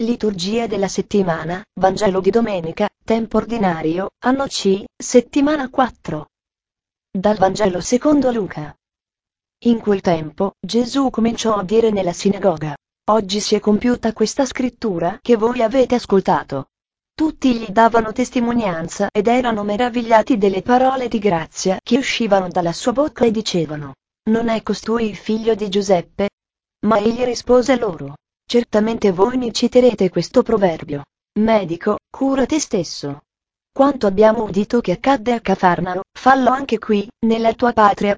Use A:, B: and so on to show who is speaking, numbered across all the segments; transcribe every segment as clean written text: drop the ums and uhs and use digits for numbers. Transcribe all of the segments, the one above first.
A: Liturgia della settimana, Vangelo di domenica, tempo ordinario, anno C, settimana 4. Dal Vangelo secondo Luca. In quel tempo, Gesù cominciò a dire nella sinagoga: Oggi si è compiuta questa scrittura che voi avete ascoltato. Tutti gli davano testimonianza ed erano meravigliati delle parole di grazia che uscivano dalla sua bocca e dicevano: Non è costui il figlio di Giuseppe? Ma egli rispose loro: Certamente voi mi citerete questo proverbio: Medico, cura te stesso. Quanto abbiamo udito che accadde a Cafarnao, fallo anche qui, nella tua patria.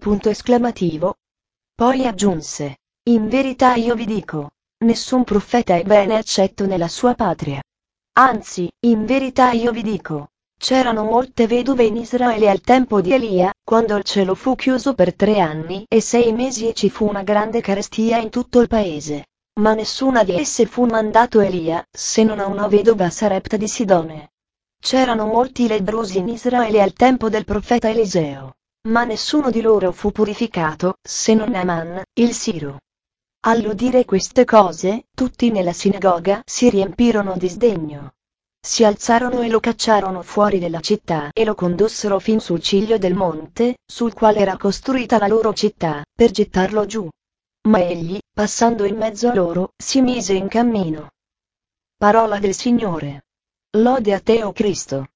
A: Poi aggiunse: In verità io vi dico, nessun profeta è bene accetto nella sua patria. Anzi, in verità io vi dico, c'erano molte vedove in Israele al tempo di Elia, quando il cielo fu chiuso per 3 anni e 6 mesi e ci fu una grande carestia in tutto il paese. Ma nessuna di esse fu mandato Elia, se non a una vedova a Sarepta di Sidone. C'erano molti lebbrosi in Israele al tempo del profeta Eliseo, ma nessuno di loro fu purificato, se non Naaman, il Siro. All'udire queste cose, tutti nella sinagoga si riempirono di sdegno. Si alzarono e lo cacciarono fuori della città e lo condussero fin sul ciglio del monte, sul quale era costruita la loro città, per gettarlo giù. Ma egli, passando in mezzo a loro, si mise in cammino. Parola del Signore. Lode a te, o Cristo.